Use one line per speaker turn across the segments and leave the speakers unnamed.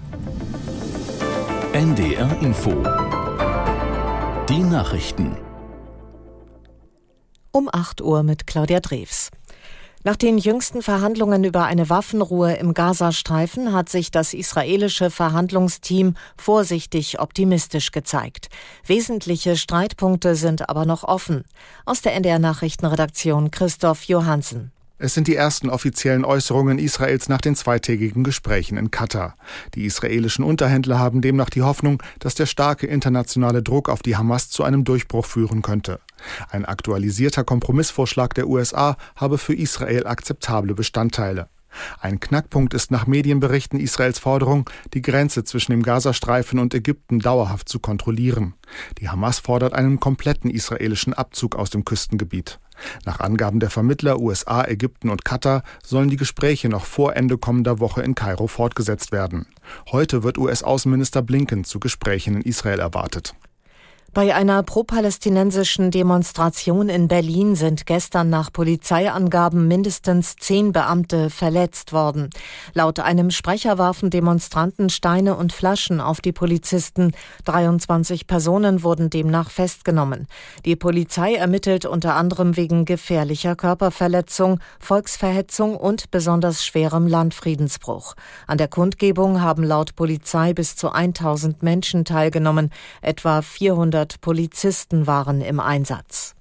NDR Info. Die Nachrichten.
Um 8 Uhr mit Claudia Drews. Nach den jüngsten Verhandlungen über eine Waffenruhe im Gazastreifen hat sich das israelische Verhandlungsteam vorsichtig optimistisch gezeigt. Wesentliche Streitpunkte sind aber noch offen. Aus der NDR-Nachrichtenredaktion Christoph Johansen.
Es sind die ersten offiziellen Äußerungen Israels nach den zweitägigen Gesprächen in Katar. Die israelischen Unterhändler haben demnach die Hoffnung, dass der starke internationale Druck auf die Hamas zu einem Durchbruch führen könnte. Ein aktualisierter Kompromissvorschlag der USA habe für Israel akzeptable Bestandteile. Ein Knackpunkt ist nach Medienberichten Israels Forderung, die Grenze zwischen dem Gazastreifen und Ägypten dauerhaft zu kontrollieren. Die Hamas fordert einen kompletten israelischen Abzug aus dem Küstengebiet. Nach Angaben der Vermittler USA, Ägypten und Katar sollen die Gespräche noch vor Ende kommender Woche in Kairo fortgesetzt werden. Heute wird US-Außenminister Blinken zu Gesprächen in Israel erwartet.
Bei einer pro-palästinensischen Demonstration in Berlin sind gestern nach Polizeiangaben mindestens 10 Beamte verletzt worden. Laut einem Sprecher warfen Demonstranten Steine und Flaschen auf die Polizisten. 23 Personen wurden demnach festgenommen. Die Polizei ermittelt unter anderem wegen gefährlicher Körperverletzung, Volksverhetzung und besonders schwerem Landfriedensbruch. An der Kundgebung haben laut Polizei bis zu 1000 Menschen teilgenommen, etwa 400 Polizisten waren im Einsatz.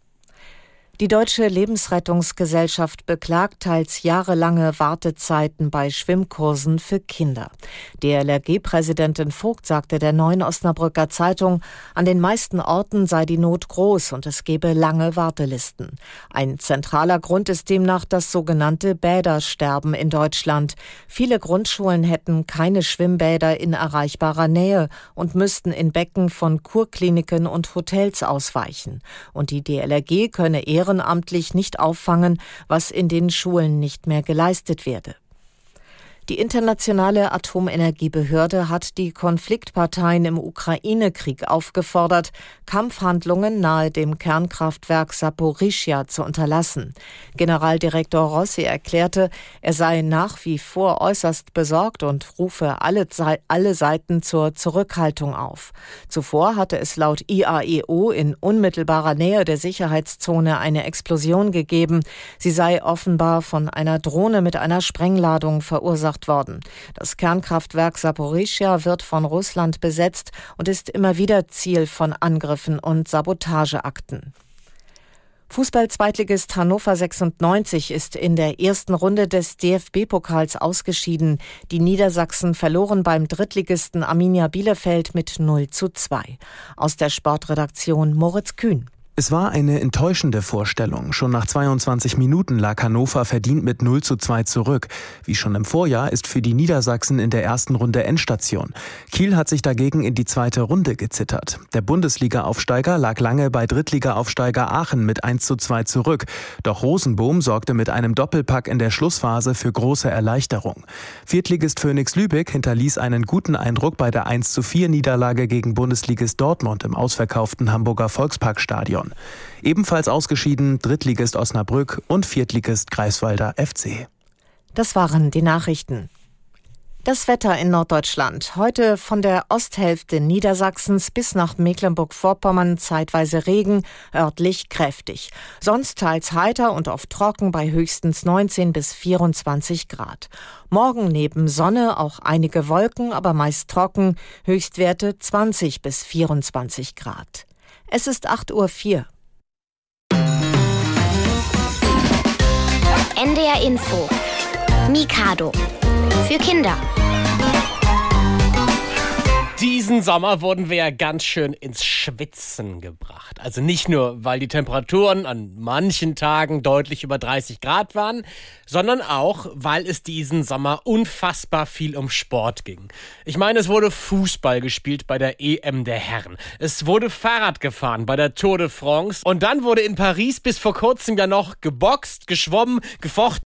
Die Deutsche Lebensrettungsgesellschaft beklagt teils jahrelange Wartezeiten bei Schwimmkursen für Kinder. DLRG-Präsidentin Vogt sagte der Neuen Osnabrücker Zeitung, an den meisten Orten sei die Not groß und es gebe lange Wartelisten. Ein zentraler Grund ist demnach das sogenannte Bädersterben in Deutschland. Viele Grundschulen hätten keine Schwimmbäder in erreichbarer Nähe und müssten in Becken von Kurkliniken und Hotels ausweichen. Und die DLRG könne ehrenamtlich nicht auffangen, was in den Schulen nicht mehr geleistet werde. Die Internationale Atomenergiebehörde hat die Konfliktparteien im Ukraine-Krieg aufgefordert, Kampfhandlungen nahe dem Kernkraftwerk Saporischschja zu unterlassen. Generaldirektor Rossi erklärte, er sei nach wie vor äußerst besorgt und rufe alle Seiten zur Zurückhaltung auf. Zuvor hatte es laut IAEO in unmittelbarer Nähe der Sicherheitszone eine Explosion gegeben. Sie sei offenbar von einer Drohne mit einer Sprengladung verursacht worden. Das Kernkraftwerk Saporischschja wird von Russland besetzt und ist immer wieder Ziel von Angriffen und Sabotageakten. Fußball-Zweitligist Hannover 96 ist in der ersten Runde des DFB-Pokals ausgeschieden. Die Niedersachsen verloren beim Drittligisten Arminia Bielefeld mit 0:2. Aus der Sportredaktion Moritz Kühn.
Es war eine enttäuschende Vorstellung. Schon nach 22 Minuten lag Hannover verdient mit 0:2 zurück. Wie schon im Vorjahr ist für die Niedersachsen in der ersten Runde Endstation. Kiel hat sich dagegen in die zweite Runde gezittert. Der Bundesliga-Aufsteiger lag lange bei Drittliga-Aufsteiger Aachen mit 1:2 zurück. Doch Rosenbohm sorgte mit einem Doppelpack in der Schlussphase für große Erleichterung. Viertligist Phönix Lübeck hinterließ einen guten Eindruck bei der 1:4 Niederlage gegen Bundesligist Dortmund im ausverkauften Hamburger Volksparkstadion. Ebenfalls ausgeschieden Drittligist Osnabrück und Viertligist Greifswalder FC.
Das waren die Nachrichten. Das Wetter in Norddeutschland. Heute von der Osthälfte Niedersachsens bis nach Mecklenburg-Vorpommern zeitweise Regen, örtlich kräftig. Sonst teils heiter und oft trocken bei höchstens 19 bis 24 Grad. Morgen neben Sonne auch einige Wolken, aber meist trocken, Höchstwerte 20 bis 24 Grad. Es ist 8:04 Uhr.
NDR Info. Mikado. Für Kinder.
Diesen Sommer wurden wir ja ganz schön ins Schwitzen gebracht. Also nicht nur, weil die Temperaturen an manchen Tagen deutlich über 30 Grad waren, sondern auch, weil es diesen Sommer unfassbar viel um Sport ging. Ich meine, es wurde Fußball gespielt bei der EM der Herren. Es wurde Fahrrad gefahren bei der Tour de France. Und dann wurde in Paris bis vor kurzem ja noch geboxt, geschwommen, gefochten